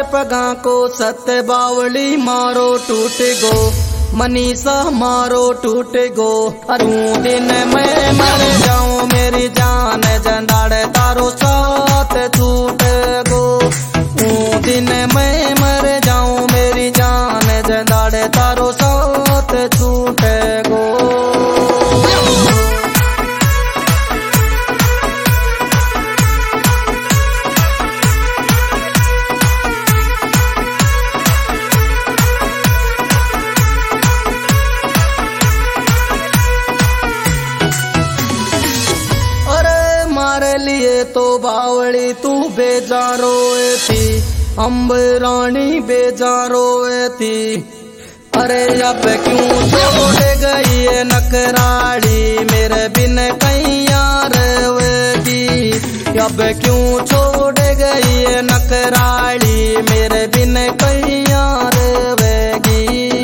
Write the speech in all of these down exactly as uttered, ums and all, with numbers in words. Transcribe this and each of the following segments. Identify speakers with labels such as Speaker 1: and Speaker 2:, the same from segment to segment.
Speaker 1: पगा को सत्य बावली मारो टूट गो, मनीषा मारो टूट गो। तू दिन मैं मर जाऊं मेरी जान जंदाड़ तारो साथ छूट गो। तू दिन मैं मर जाऊं मेरी जान जंदाड़ तारो साथ छूट गो। लिए तो बावली तू बेजारोए थी, अम्ब रानी बेजारोए थी। अरे अब क्यों छोड़ गई है नकराड़ी मेरे बिन कहीं यार वेगी। अब क्यों छोड़ गई है नकराड़ी मेरे बिन कहीं यार वेगी।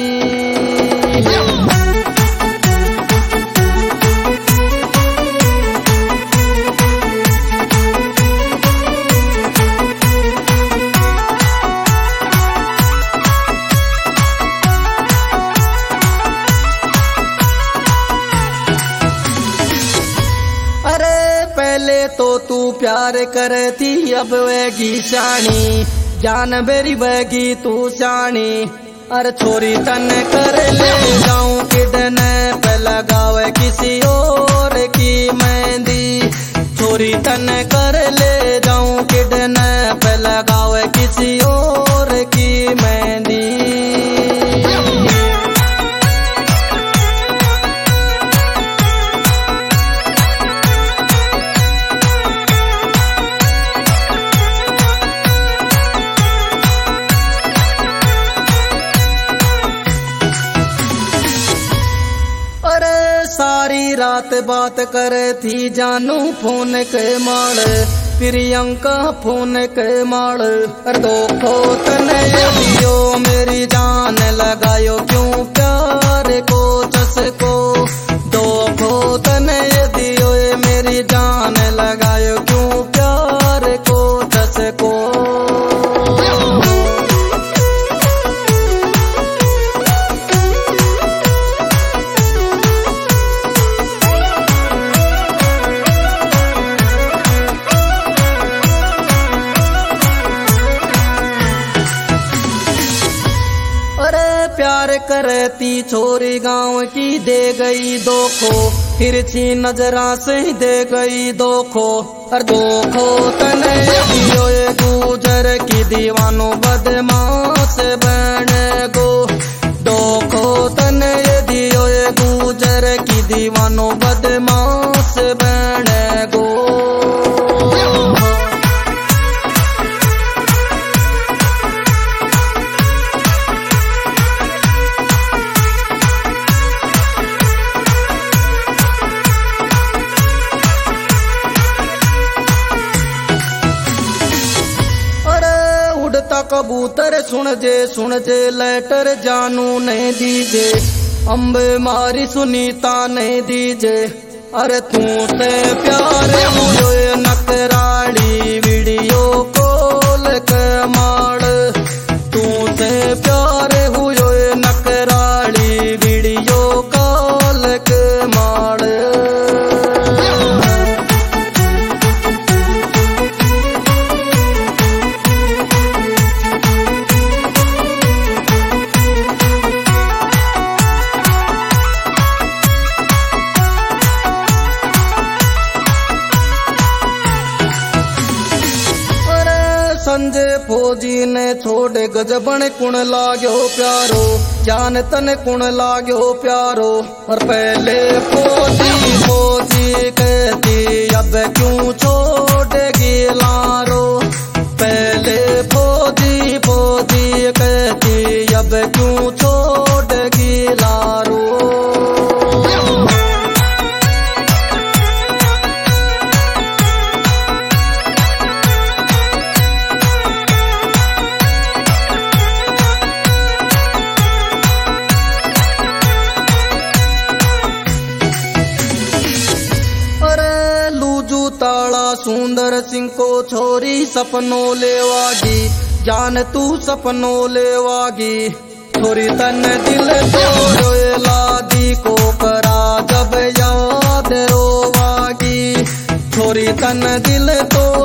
Speaker 1: पहले तो तू प्यार करे थी अब वेगी शानी, जान बेरी वेगी तू शानी। अरे छोरी तन कर ले जाऊं किडने पे लगावे किसी और की मेहंदी। छोरी तन कर ले जाऊं किडने पे लगावे किसी और की मेहंदी। सारी रात बात करे थी जानू फोन के माल, प्रियंका फोन के माल। दो खो तने दियो मेरी जान लगायो क्यों प्यार को चसको। दो खो तने दियो मेरी जान लगायो क्यों प्यार को चसको। प्यार करती छोरी गांव की दे गई दोखो, तिरछी नजरा से दे गई दोखो। और दोखो तने दियो गुजर की दीवानो बदमाश बन गो। दोखो तने दियो गुजर की दीवानो बदमाश बन गो। कबूतर सुन जे सुन जे लेटर जानू नहीं दीजे, अम्ब मारी सुनीता नहीं दीजे। अरे तू से प्यार हुए नकराड़ी वीडियो कॉल के माड़। तू से प्यार हुए नकराड़ी वीडियो कॉल के माड़। संजय फौजी ने छोड़े गजबन कुण लाग्यो प्यारो, जान तन कुण लाग्यो प्यारो। और पहले फौजी फौजी कहती अब क्यों छोड़ेगी लारो। पहले फौजी फौजी कहती अब क्यों छोड़ेगी लारो। सुंदर सिंह को छोरी सपनों लेवागी, जान तू सपनों लेवागी छोरी तन दिल तोड़े लादी को करा जब याद रोवागी छोरी तन दिल तो